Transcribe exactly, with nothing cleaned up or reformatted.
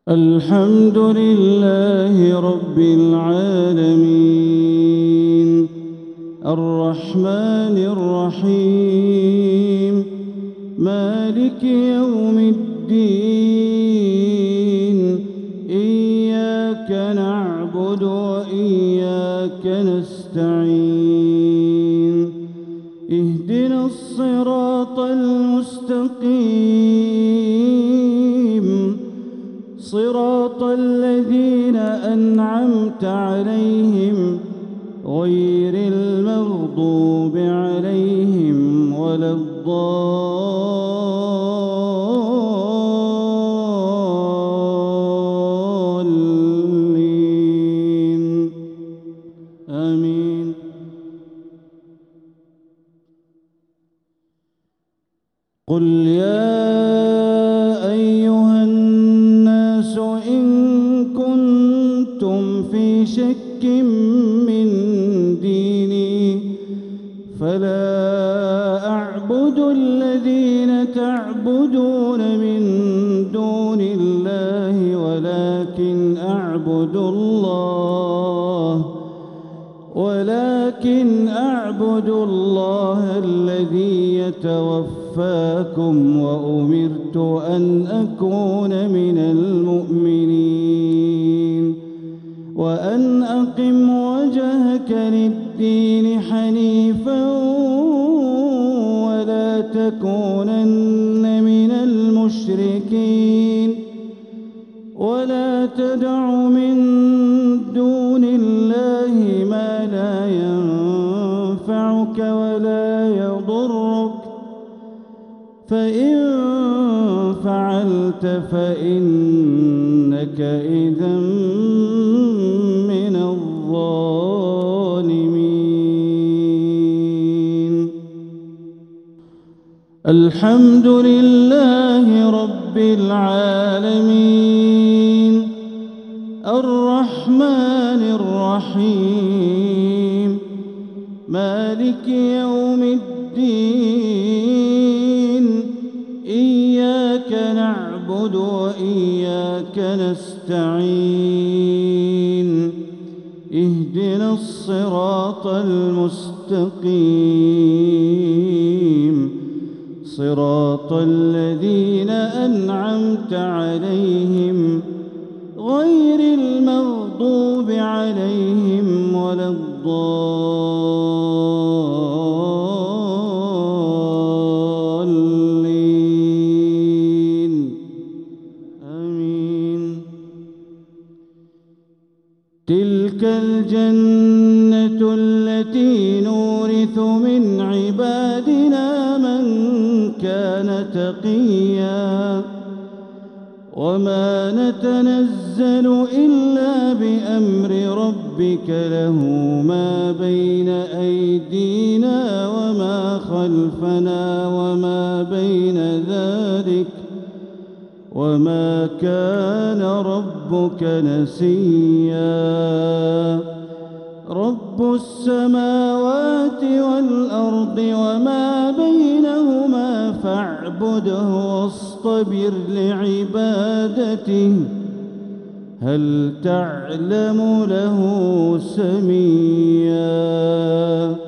الحمد لله رب العالمين الرحمن الرحيم مالك يوم الدين إياك نعبد وإياك نستعين اهدنا الصراط المستقيم صراط الذين أنعمت عليهم غير المغضوب عليهم ولا الضالين آمين. قل يا أيها الناس إن كنتم في شك من ديني فلا أعبد الذين تعبدون من دون الله ولكن أعبد الله ولكن أعبد الله الذي يتوفاكم وأمرت أن أكون من المؤمنين وأن أقم وجهك للدين حنيفا ولا تكونن من المشركين ولا تدع من دون الله ما لا ينفعك ولا يضرك فإن فعلت فإنك إذا من الظالمين. الحمد لله رب العالمين الرحمن الرحيم مالك يوم الدين إياك نعبد وإياك نستعين اهدنا الصراط المستقيم صراط الذين أنعمت عليهم غير المغضوب عليهم ولا الضالين آمين. تلك الجنة التي نورث من عبادنا من كان تقيا وما نتنزل إلا بأمر ربك له ما بين أيدينا وما خلفنا وما بين ذلك وما كان ربك نسيا. رب السماوات والأرض وما بينهما فاعبده واصطبر لعبادته هل تعلم له سميا.